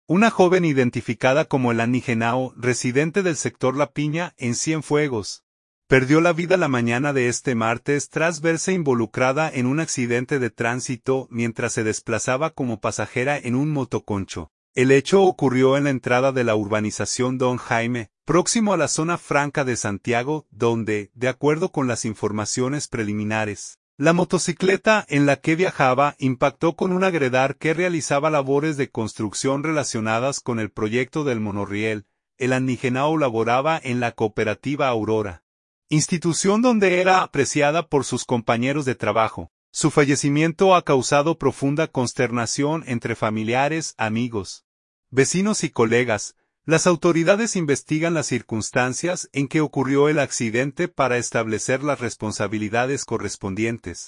Una joven identificada como Elani Genao, residente del sector La Piña, en Cienfuegos, perdió la vida la mañana de este martes tras verse involucrada en un accidente de tránsito mientras se desplazaba como pasajera en un motoconcho. El hecho ocurrió en la entrada de la urbanización Don Jaime, próximo a la zona franca de Santiago, donde, de acuerdo con las informaciones preliminares, la motocicleta en la que viajaba impactó con un agredar que realizaba labores de construcción relacionadas con el proyecto del monorriel. Elani Genao laboraba en la cooperativa Aurora, institución donde era apreciada por sus compañeros de trabajo. Su fallecimiento ha causado profunda consternación entre familiares, amigos, vecinos y colegas. Las autoridades investigan las circunstancias en que ocurrió el accidente para establecer las responsabilidades correspondientes.